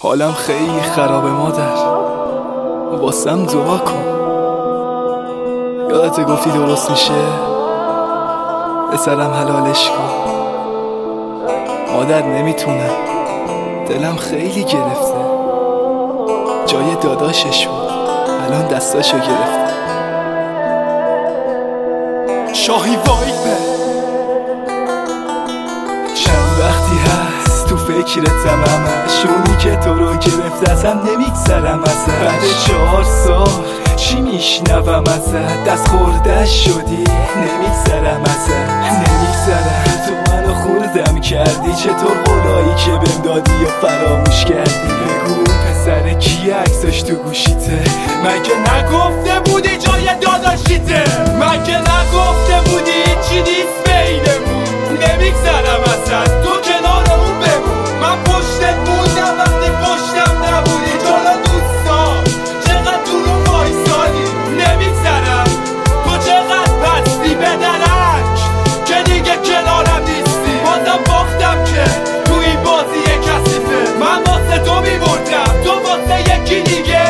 حالم خیلی خرابه مادر، واسم دعا کن. یادت گفتی درست میشه پسرم حلالش کن. مادر نمیتونم، دلم خیلی گرفته. جای داداشش بود، الان دستاشو گرفته. شاهی وایبه چند وقتی هست تو فکرتم همش، اونی که تو رو گرفت ازم نمیگذرم ازش. بعد 4 سال چی میشنوم ازت، دست خورده شدی نمیگذرم ازت. نمیگذرم تو منو خوردم کردی، چطور قولایی که بهم دادی یا فراموش کردی. بگو پسر کی عکسش تو گوشیته، مگه نگفته بودی جای داداشیته؟ مگه نگفته بودی چی نیست بینمون؟ نمیگذرم ازت، تو کنارمون بمون. من پشتت موندم وقتی پشتم نبودی، جلو دوستان چقدر دورو وایسادی. نمیگذرم تو چقدر پستی به درک که دیگه کنارم نیستی. بازم باختم که تو این بازی کثیفه، من واسه تو میبردم تو واسه یکی دیگه.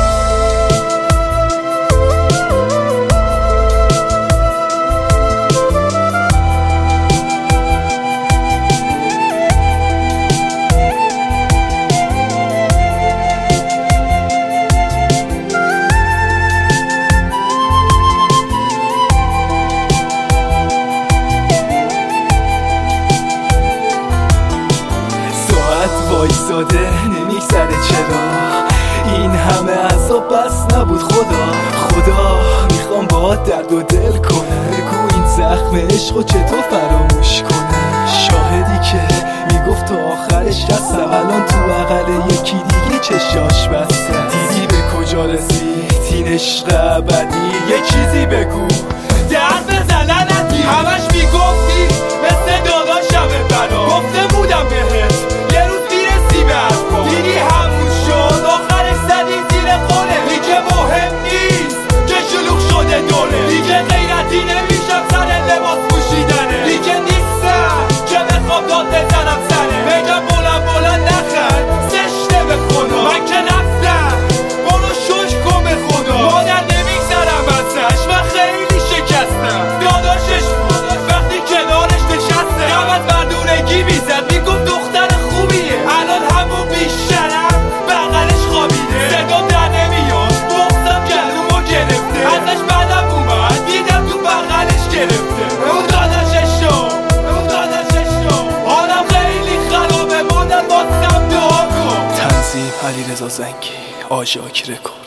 وایساده نمیگذره چرا این همه عذاب بس نبود. خدا میخوام با درد و دل کنم. بگو این زخم عشقو چطور فراموش کنم. شاهدی که میگفت تا آخرش دستم، الان تو بغل یکی دیگه چشاش بسته. دیدی به کجا رسید این عشق ابدی؟ یه چیزی بگو در بزننتی. همش میگفتی مثل داداشمه برا، گفته بودم بهت دیدی همون شد آخرش زدی زیر قوله. دیگه مهم نیست که شلوغ شده دوله، دیگه غیرتی نمیشم سر لباس پوشیدنه. دیگه نیستم که بخوام داد بزنم سره، بگم بلند نخند زشته به خدا. من که رفتم برو شش کن به خدا. مادر نمیگذرم ازش، من خیلی شکستم. داداشش بود وقتی کنارش نشسته، غمت مردونگی میزد میگفت دختر خوبیه. الان همون بیشترم بغلش خوابیده، صدا در نمیاد، بغضم گلومو گرفته. ازش بعدم اومد دیدم تو بغلش گرفته. اون داداشش شو حالم خیلی خرابه مادر، واسم دعا کن. تنظیم علیرضا زنگی، آژاک رکورد.